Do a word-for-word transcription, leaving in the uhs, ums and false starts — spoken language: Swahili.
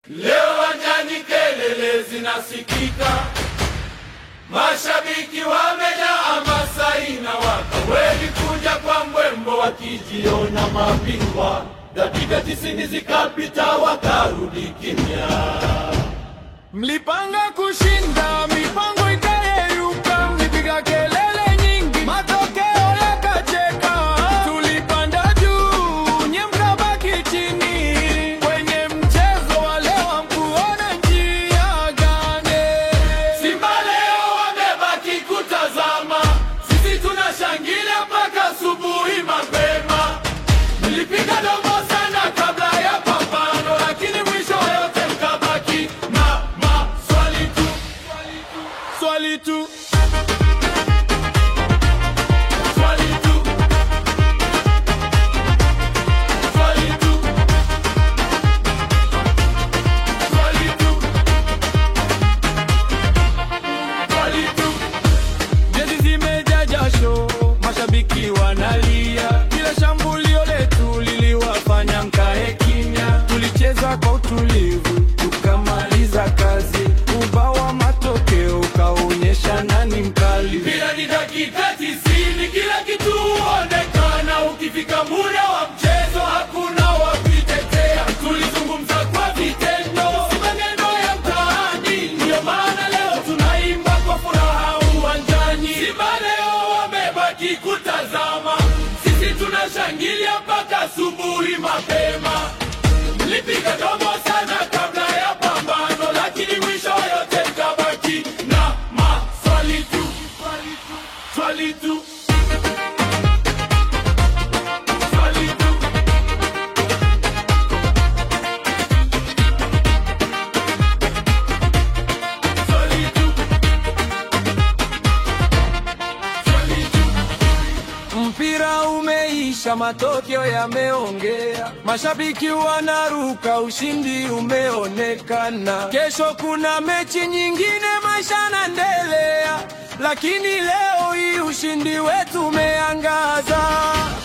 Leo wanjani kelele zinasikika, mashabiki wamejaa hamasa inawaka, wengi kuja kwa mbwembo wakijiona mabingwa. Dakika tisini zikapita wakarudi kimya. Mlipanga kushinda, mipango ikayeyuka, mlipiga kelele nyingi, matokeo yakacheka. Tulipanda juu, nye mkabaki chini, kwenye mchezo wa leo hamkuona njia gani. Simba leo wamebaki kutazama, sisi tunashangilia mpaka asubuhi mapema. Mlipiga domo sana kabla ya pambano, lakini mwisho yote mkabaki na maswali tu, Swali tu, swali tu, swali tu, swali tu, swali tu. jezi zimejaa jasho, mashabiki wanalia, kila shambulio letu liliwafanya mkae kimya. Tulicheza kwa utulivu, tukamaliza kazi, ubao wa matokeo ukaonyesha nani mkali. Bila ni dakika tisini, kila kitu huonekana. Ukifika muda wa mchezo hakuna wa kuitetea. Tulizungumza kwa vitendo, si maneno ya mtaani. Ndio maana leo tunaimba kwa furaha uwanjani. Simba leo wamebaki kutazama, sisi tunashangilia mpaka asubuhi mapema. Mlipiga domo sana kabla ya pambano, lakini mwisho yote mkabaki na maswali tu, swali tu, swali tu, swali tu, swali tu. Mpira umeisha, matokeo yameongea, mashabiki wanaruka, ushindi umeonekana. Kesho kuna mechi nyingine, maisha yanaendelea, lakini leo hii ushindi wetu umeangaza.